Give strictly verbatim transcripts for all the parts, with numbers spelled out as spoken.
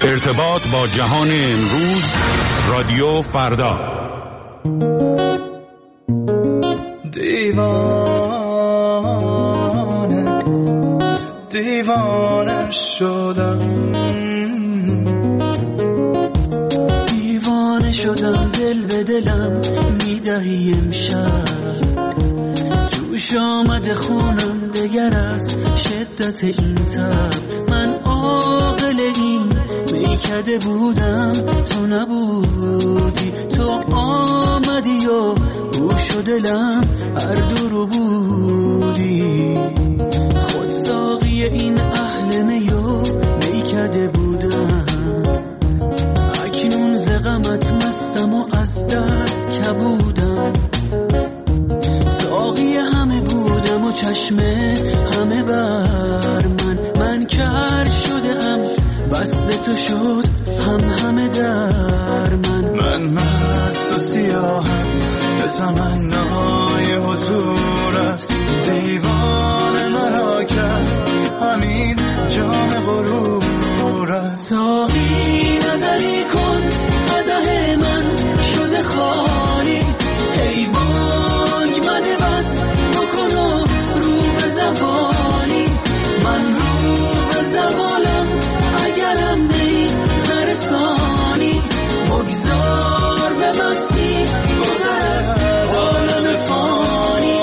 ارتباط با جهان امروز، رادیو فردا. دیوانه دیوانه شدم، دیوانه شدم، دل به دلم میدهی امشب، جوش آمده خونم دگر از شدت این تب. من عاقل این میکده بودم، تو نبودی، تو آمدی و گوش و دلم هر دو رو بودی. خود ساقی این اهل میو میکده بودم، اکنون ز غمت مستم و از درد کبودم. ساقی همه بودم و چشمه همه بر من، من کر شدم بس تو شد هم همه در من. من مست و سیاهم به تمنای حضورت، دیوان مرا کرد همین جام غرورت. ساقی نظری کن قدح من شده خالی، ای بانگ مده بس بکن و رو به زوالی. من رو به زوالم اگرم می نرسانی، بگذار به مستی گذرد عالم فانی،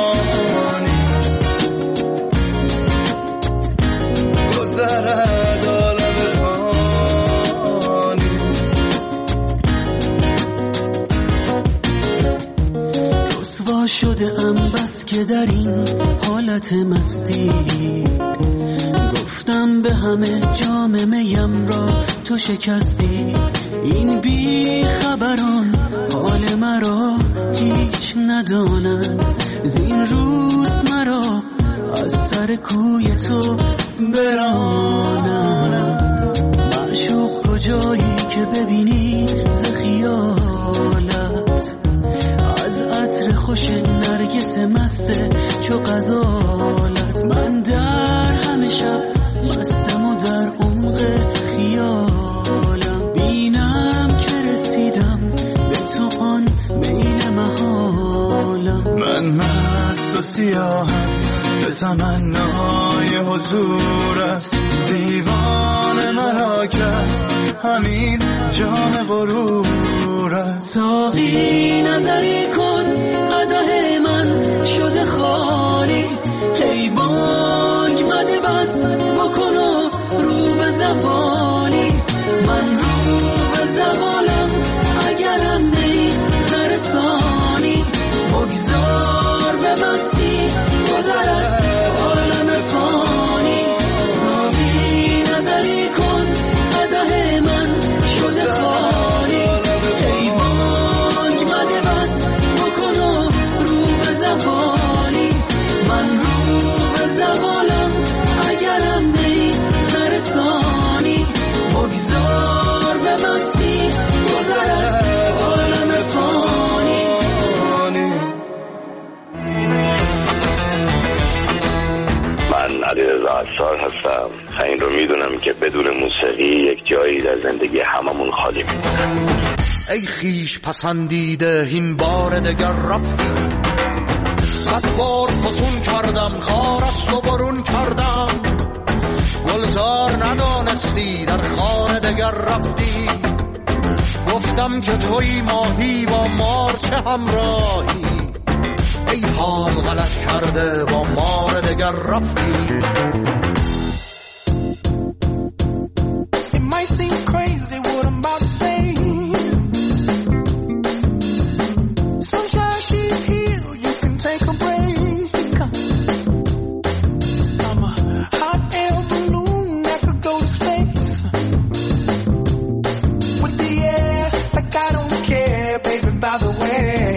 گذرد عالم فانی. رسوا شده ام بس که در این حالت مستی، گفتم به همه جام میم را تو شکستی. این بی خبران حال مرا هیچ ندانند، زین روز مرا از سر کوی تو برانند. معشوق کجایی که ببینی ز خیالت، از عطر خوش نرگس مست چو غزالت. من در همه شب مستم و در عمق خیالم، بینم که رسیدم به تو آن میل محالم. من مست و سیاهم به تمنای حضورت، دیوان مرا کرد همین جام غرورت. ساقی نظری کن قدح من شده خالی، ای بانگ مده بس بکن و رو به زوالی. من رو به زوالم اگرم می نرسانی، بگذار به مستی گذرد عالم فانی. ساقی نظری کن قدح من شده خالی، ای بانگ مده بس بکن و رو به زوالی. من رو به زوالم اگرم می نرسانی، بگذار به مستی گذرد عالم فانی. من علیرضا عطار هستم. این رو میدونم که بدون موسیقی یک جایی در زندگی هممون خالی میمونه. ای خیش پسندیده این بار دگر رفتی، صد بار فسون کردم خارست و برون کردم. گلزار ندانستی در خانه دگر رفتی، گفتم که توی ماهی با مار چه همراهی. ای حال غلط کرده با مار دگر رفتی. It might seem crazy what I'm about to say. Sunshine, she's here, you can take a break. I'm a hot air balloon that could go to space with the air, like I don't care, baby, by the way.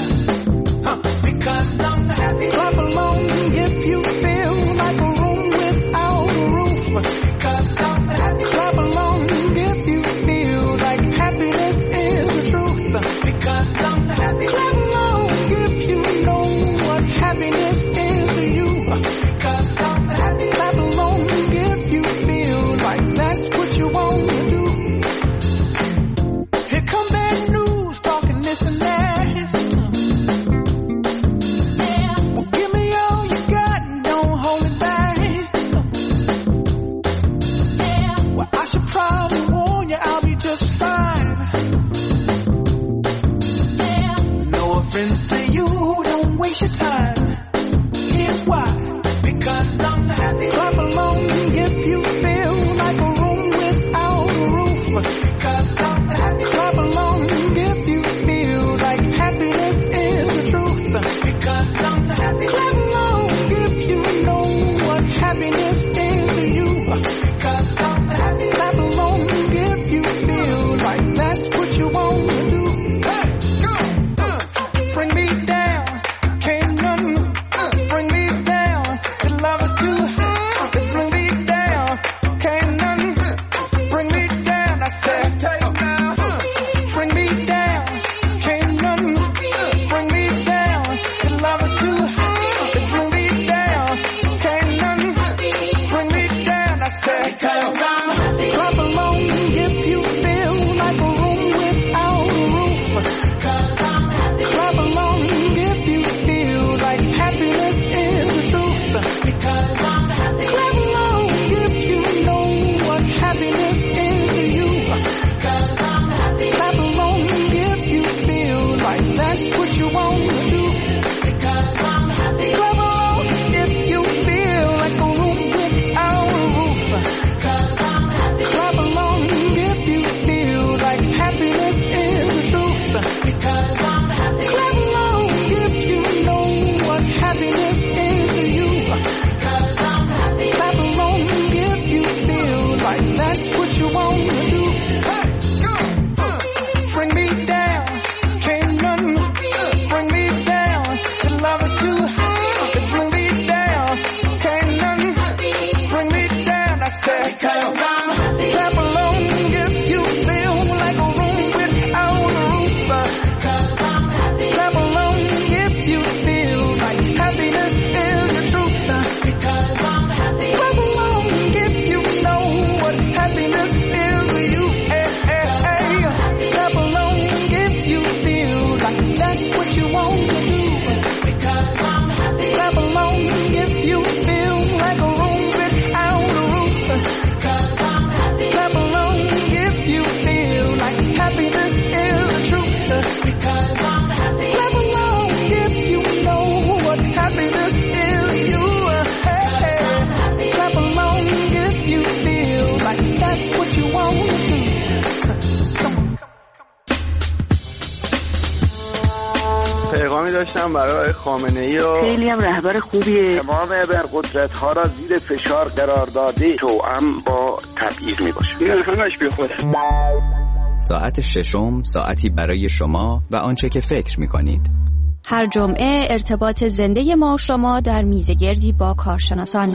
Huh. Because I'm happy. Clap along if you feel like a room with Clap along if you feel like a room without a roof. Clap along if you feel like happiness is the truth. Clap along if you know what happiness is to you. Hey, hey, hey. Clap along if you feel like that's what you want to do. Clap along if you feel like a room without a roof. Clap along if you feel like happiness is the truth. Clap along if you know what happiness is to you. Hey, hey. Clap along if you feel like that's what you want to do. پیغامی داشتم برای خامنه‌ای و خیلی هم رهبر خوبیه. تمام ابرقدرت‌ها را زیر فشار قرار داده توأم با تبعیض میباشه. این همش بیخوده. ساعت ششم، ساعتی برای شما و آنچه که فکر می‌کنید. هر جمعه ارتباط زنده ما و شما در میزگردی با کارشناسان.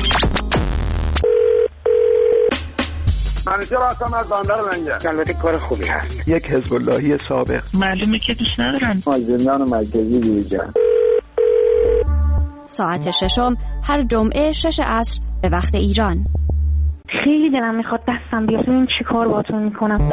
منیجر هستم از بندر لنگر. البته کار خوبی هست. یک حزب اللهی سابق. معلومه که دوست ندارن. زندان مرکزی بیرجان. ساعت ششم هر جمعه شش عصر به وقت ایران. خیلی دلم میخواد دستم بیاد ببین چی کار باهاتون میکنم.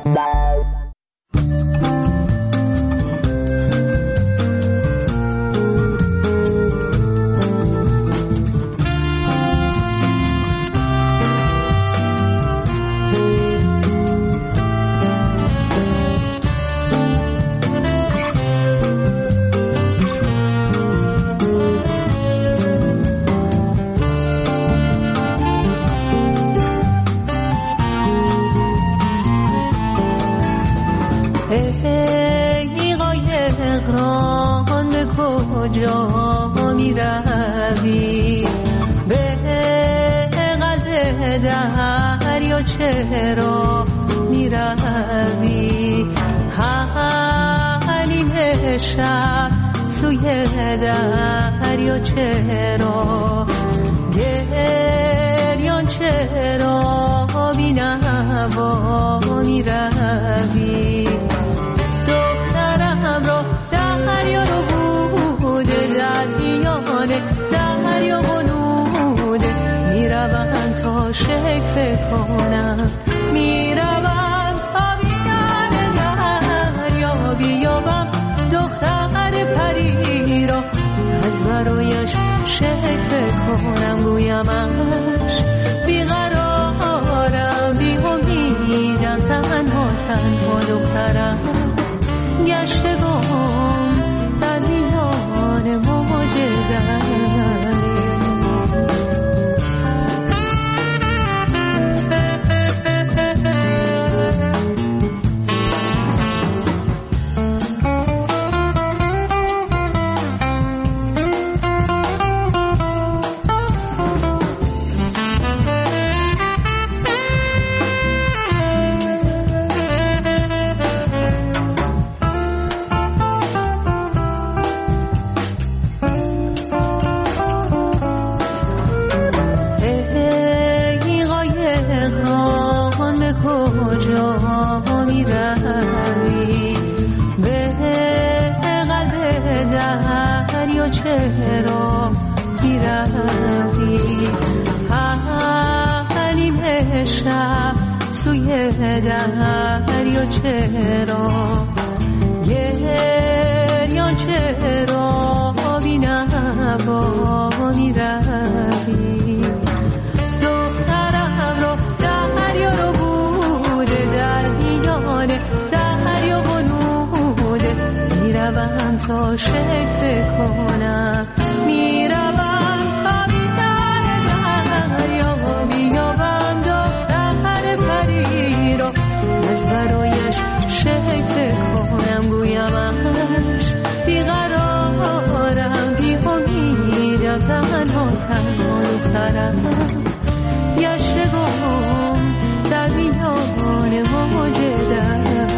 کجا می روی به قلب دریا چرا می روی حلیم شب سوی دریا چرا گریان چرا بی نوا می روی دخترم را دریا رو بوده در میانه دریا بلوده میروم تا شکل کنم میروم تا بیان دریا بیابم دختر پری را از برایش شکل کنم گویمش بیقرارم بی امیدم تنها تنها دخترم گشتگم در میان موج دریا چرا گیروی حلیم شب سوی دریا چرا گریان چرا بی نوا میروی دخترم رو دریا رو بوده در میانه دریا بلوده میروم تا شکل کنم میروم تا بیدر دریا بیابم دختر پری را از برایش شکل کنم گویمش بیقرارم بی امیدم تنها تنها دخترم گشتگم در میان موج دریا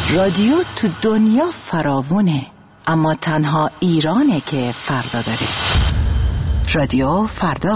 رادیو تو دنیا فراوونه، اما تنها ایرانه که فردا داره. رادیو فردا.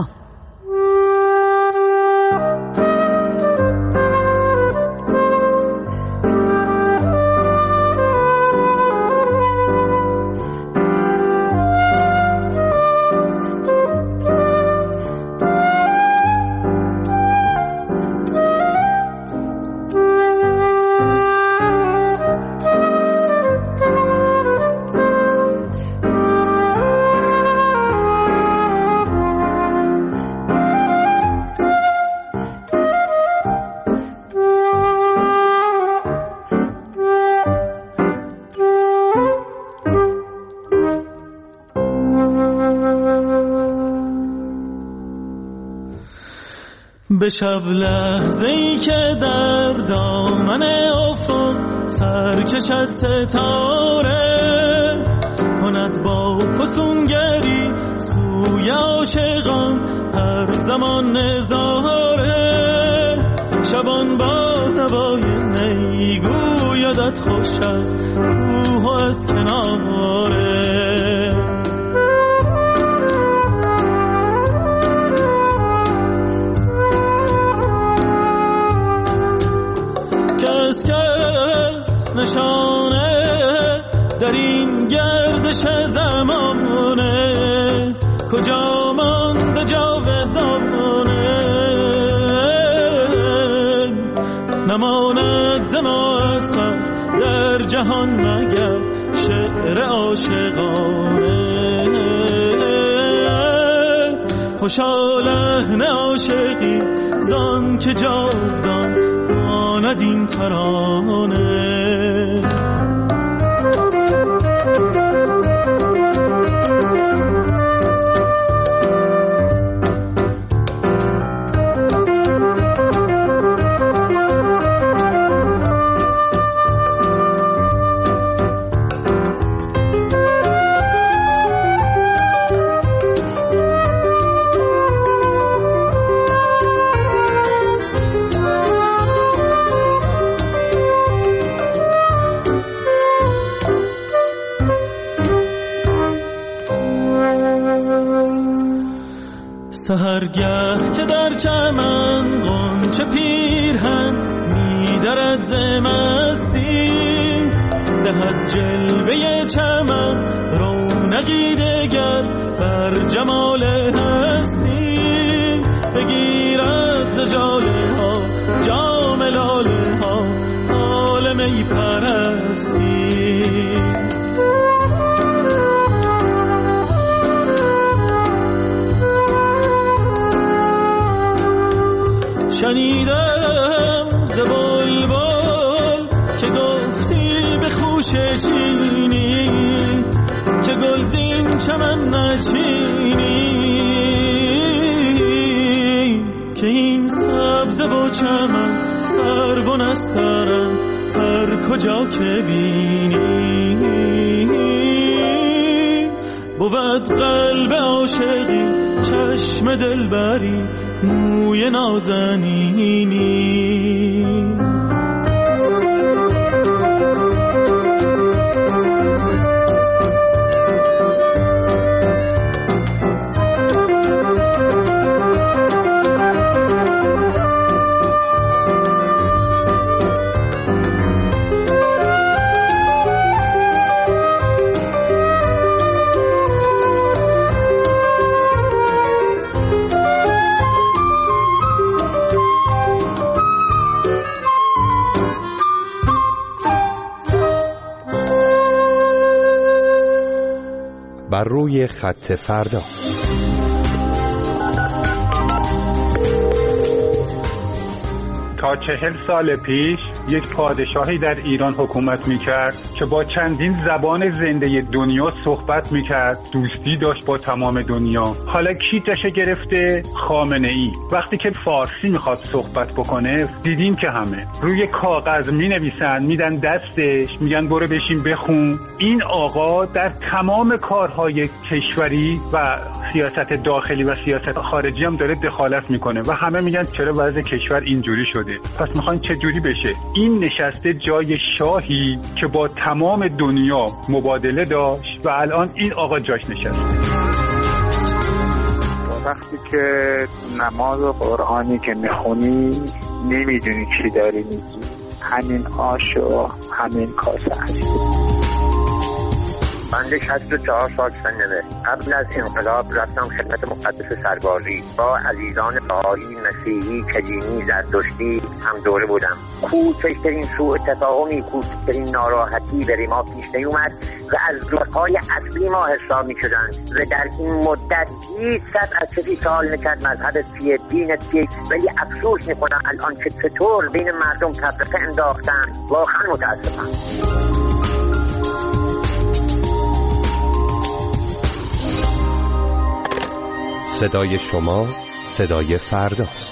به شب لحظه‌ای که در دامن افق سر کشد ستاره، کند با فسونگری سوی عاشقان هر زمان نظاره. شبان با نوای نی گویدت خوش است کوه از کناره. نشانه در این گردش زمانه، کجا مانده جاودانه. نماند ز ما اثر در جهان مگر شعر عاشقانه. خوشا لحن عاشقی زان که جاودان ماند این ترانه. سحرگه که در چمن غنچه پیرهن می‌درد ز مستی، دهد جلوه چمن رونقی دگر بر جمال هستی. بگیرد ز جاله ها جام لاله ها حال می پرستی. شنیدم ز بلبل که گفتی به خوشه چینی، که گلزین چمن نچینی، که این سبزه و چمن سرو و نسترن هر کجا که بینی. بود قلب عاشقی چشم دلبری موی نازنینی. بر روی خط فردا. تا چهل سال پیش یک پادشاهی در ایران حکومت میکرد که با چندین زبان زنده دنیا صحبت میکرد، دوستی داشت با تمام دنیا. حالا کی جشه گرفته؟ خامنه ای. وقتی که فارسی میخواد صحبت بکنه دیدیم که همه روی کاغذ مینویسن میدن دستش، میگن برو بشین بخون. این آقا در تمام کارهای کشوری و سیاست داخلی و سیاست خارجی هم داره دخالت میکنه و همه میگن چرا وضع کشور اینجوری شده، پس میخواین چه جوری بشه؟ این نشسته جای شاهی که با تمام دنیا مبادله داشت و الان این آقا جاش نشسته. وقتی که نماز و قرآنی که میخونی نمیدونی چی داری میگی، همین آش و همین کاسه هستی. بنده شصت و چهار سال سنمه. قبل از انقلاب رفتم خدمت مقدس سربازی. با عزیزان بهایی، مسیحی، کدیمی، زرتشتی هم دوره بودم. کوچکترین سوء تفاهمی، کوچکترین ناراحتی برای ما پیش نیومد و از دوستای اصلی ما حساب می‌شدند و در این مدت هیچ صد از کسی سوال نکرد مذهب چیه، دین چیه، ولی افسوس می‌کنم الان که چطور بین مردم تفرقه انداختن. واقعا متأسفم. صدای شما صدای فرداست.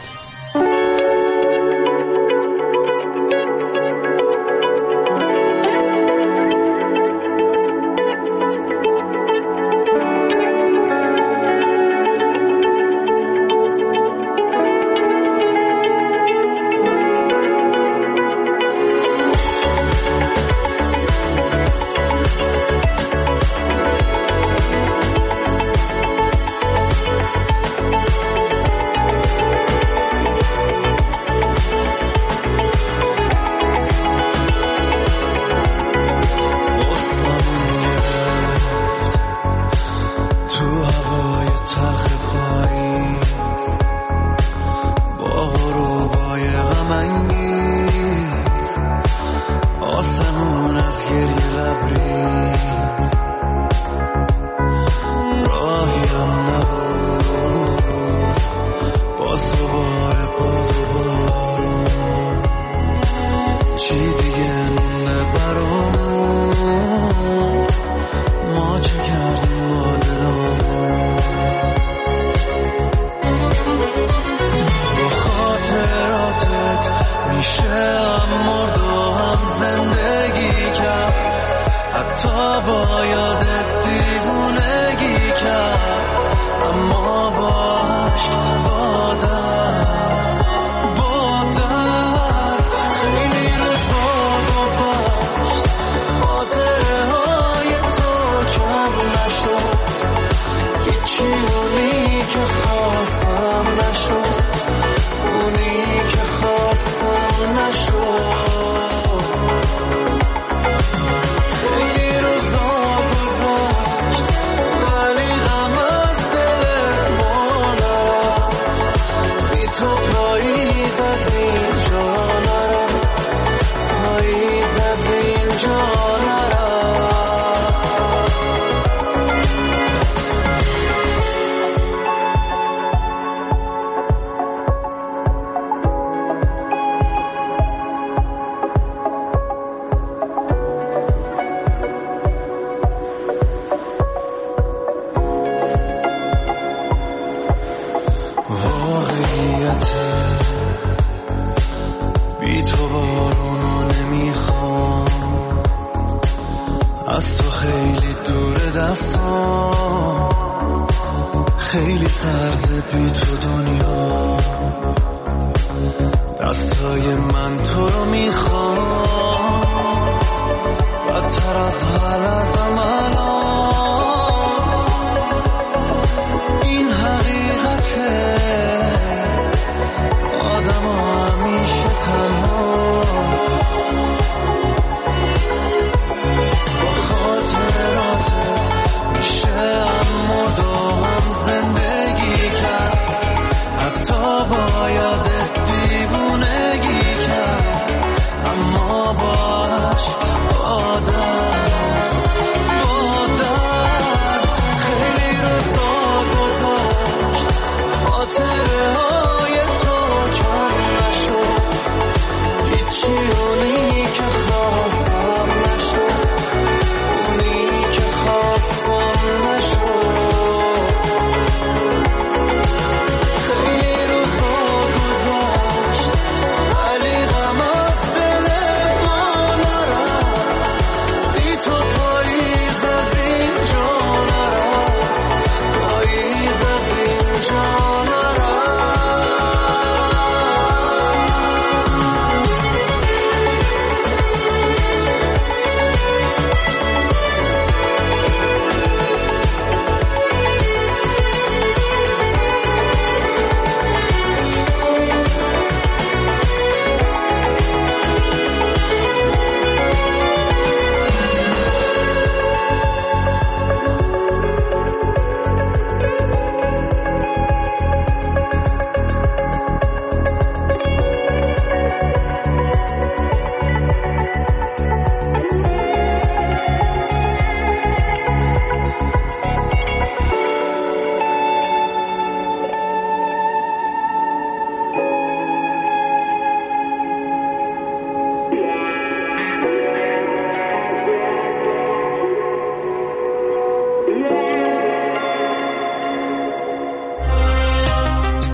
با یادت دیوونگی کرد، اما با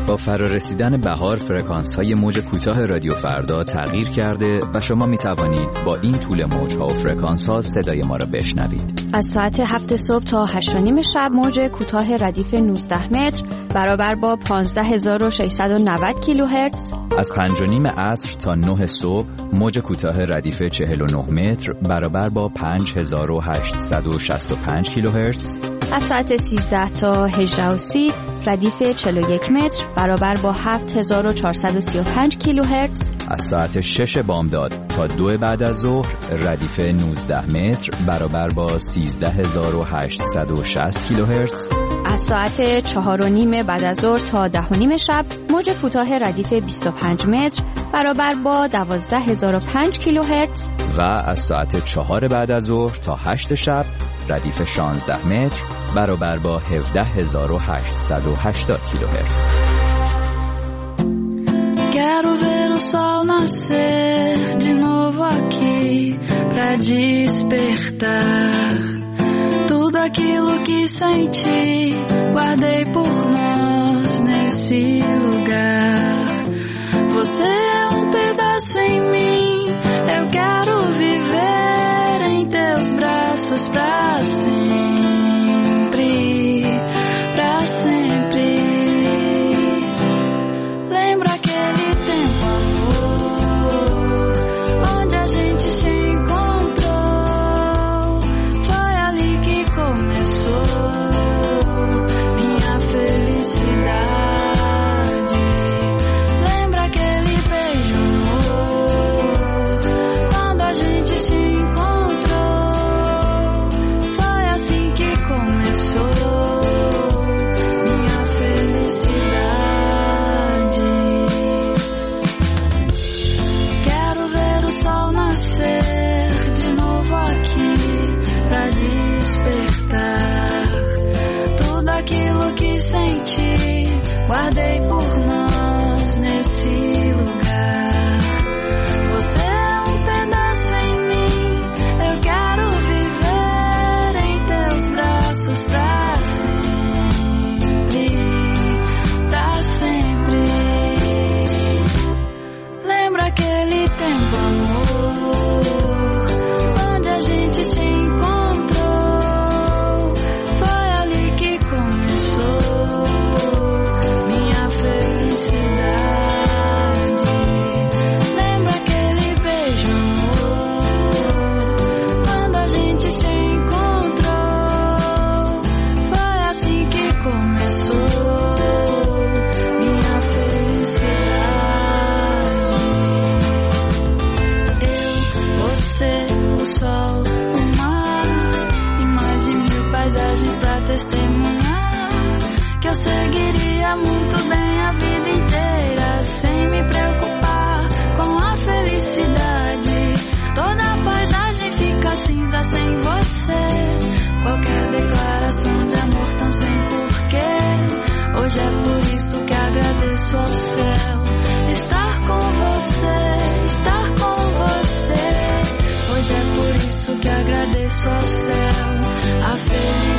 با فرارسیدن بهار فرکانس‌های موج کوتاه رادیو فردا تغییر کرده و شما می توانید با این طول موج‌ها و فرکانس‌ها صدای ما را بشنوید. از ساعت هفت صبح تا هشت و نیم شب موج کوتاه ردیف نوزده متر برابر با پانزده هزار و ششصد و نود کیلوهرتز. از پنج و نیم عصر تا نه صبح موج کوتاه ردیف چهل و نه متر برابر با پنج هزار و هشتصد و شصت و پنج کیلوهرتز. از ساعت سیزده تا هجده و سی ردیف چهل و یک متر برابر با هفت هزار و چهارصد و سی و پنج کیلوهرتز. از ساعت شش بامداد تا دو بعد از ظهر ردیف نوزده متر برابر با سیزده هزار و هشتصد و شصت کیلوهرتز. از ساعت چهار و نیم بعد از ظهر تا ده و نیم شب موج کوتاه ردیف بیست و پنج متر برابر با دوازده هزار و پنج کیلوهرتز. و از ساعت چهار بعد از ظهر تا هشت شب ردیف شانزده متر برابر با هفده هزار و هشتصد و هشتاد کیلوهرتز. Quero ver o sol nascer de novo aqui pra despertar tudo aquilo que senti, guardei por nós nesse lugar. Você é um pedaço em mim, eu quero viver em teus braços pra sempre, pra sempre. Lembra aquele tempo, amor, onde a gente se encontrou? Foi ali que começou minha felicidade. Lembra aquele beijo, amor, quando a gente se encontrou? Foi assim que começou minha felicidade. Quero ver o sol nascer de novo aqui pra despertar tudo aquilo que senti, guardei por nós nesse lugar. Você é um pedaço em mim, eu quero viver em teus braços pra sempre, pra sempre. Lembra aquele tempo, amor, onde a gente se encontrou? Foi ali que começou minha felicidade. Lembra aquele beijo, amor, quando a gente se encontrou? Foi assim que começou minha felicidade. Eu, você, o sol, o mar e mais de mil paisagens pra testemunhar que eu seguiria muito bem a vida inteira sem me preocupar com a felicidade. Toda a paisagem fica cinza sem você. Qualquer declaração de amor tão sem porquê. Hoje é por isso que agradeço ao céu estar com você, estar com você. Hoje é por isso que agradeço ao céu a felicidade.